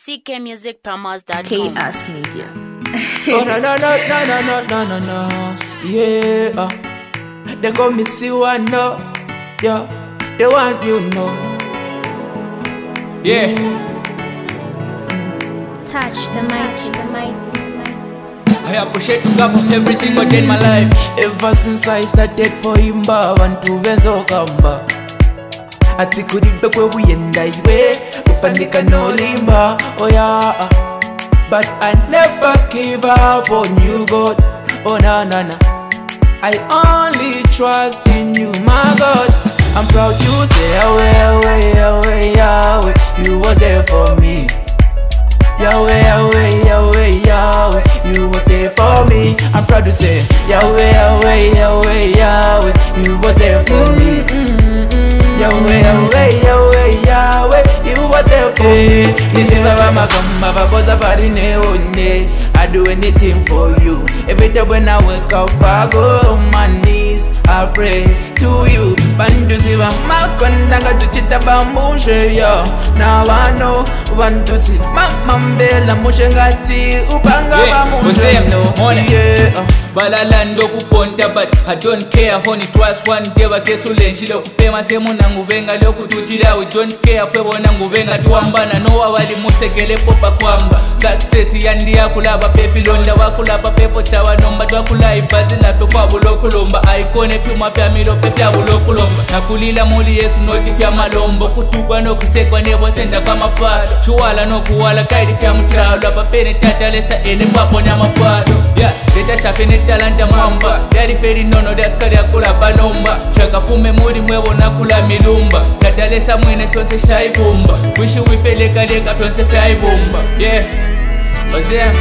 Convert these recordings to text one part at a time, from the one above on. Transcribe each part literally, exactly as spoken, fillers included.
C K Music Promos dot com. Chaos Media. Oh no no no no no no no no no. Yeah. uh. They call me see one no. Yeah. They want you know. Yeah. Touch the mighty, the mighty, the mighty. I appreciate you God for every single day in my life. Ever since I started for imba bantu benzo kamba. Ati kuribe kwe uyenda iwe ufandika no limba. Oh yeah. But I never give up on you, God. Oh na na na. I only trust in you, my God. I'm proud you say Yahweh, Yahweh, Yahweh, Yahweh. You was there for me. Yahweh, Yahweh, Yahweh, Yahweh. You was there for me. I'm proud to say Yahweh, Yahweh, Yahweh, Yahweh. You was there for me. Yahweh, Yahweh, Yahweh, Yahweh. You was there for me. This is Baba Makamba, Babosa Parine One. I do anything for you. Every time when I wake up, I go on my knees. I pray to you. Bandu siva makondanga tuchita bamushe yo. Now I know want to see mama mbela mushengati upanga bamushe no. Yeah. Balalando kuponta but I don't care. Honey twice one day wakesulenshi lokupema semu nangubenga lokutuchira. We don't care fwe nangubenga tuambana no wali musekele popa kwamba success yandi yakulaba pefilonda wakulaba pepo chawa nomba twakula ibazi lafe kwa bulokulomba icone fyuma fya milope fya bulokulomba nakulila muli Yesu noti fya malombo kutukwa no kusekwa nebo senda kwa mapado chuwala no kuwala kaidi fya mutalo apapene tatalesa ene papo nyamapado yeah deta shafene talanta mwamba yari feri nono daskari akula banomba chakafume muri mwebo nakula milumba tatalesa mwene fyonse shaibumba wishi wifeleka leka fyonse fya ibumba yeah what's that?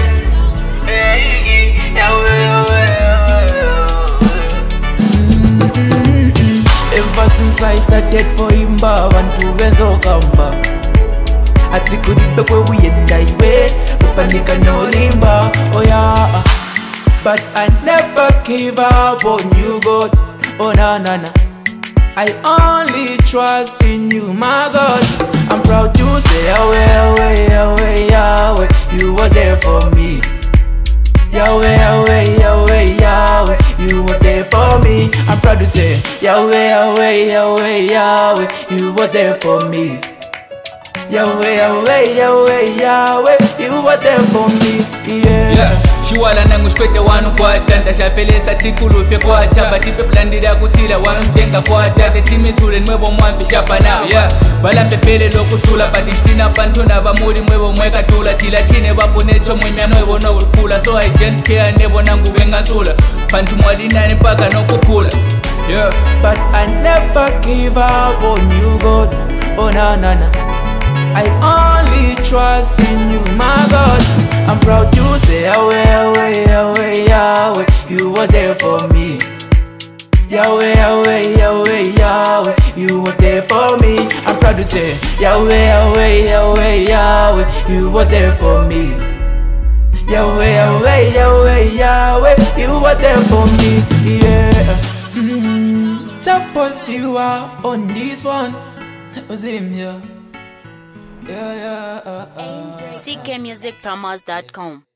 Ever since I started for imba bantu benzo kamba. Ati kuribe kwe uyenda iwe ufandika no limba. Oh yeah. But I never give up on you, God. Oh na na na. I only trust in you, my God. I'm proud to say Yahweh, Yahweh, Yahweh, Yahweh. You was there for me. Yahweh, Yahweh, Yahweh, Yahweh. You was there for me. I'm proud to say Yahweh, Yahweh, Yahweh, Yahweh. You was there for me. Yahweh, Yahweh, Yahweh, Yahweh. You was there for me. Yeah, yeah. Shuwala nangu shkwete wanu kwa tanda shafelesa chikulu fye kwa chamba tipe plandira kutila wanu stenga kwa tanda timi sule mwebo mwamfi shapa nao yeah. Bala pepele lokutula patishtina pantuna bamuri mwebo mweka tula chila chine wapu necho mwimiano evo no ukula. So I don't care nebo nangu wenga sula pantu mwalina nipaka no kukula yeah. But I never give up on you, God. Oh na na na. I only trust in you, my God. I'm proud to say Yahweh, Yahweh, Yahweh, Yahweh. You was there for me. Yahweh, Yahweh, Yahweh, Yahweh. You was there for me. I'm proud to say Yahweh, Yahweh, Yahweh, Yahweh. You was there for me. Yahweh, Yahweh, Yahweh, Yahweh. You was there for me. Yeah. Mm-hmm. Suppose you are on this one. That was him, yeah. Yeah, yeah, uh, uh. C K Music Promos dot com.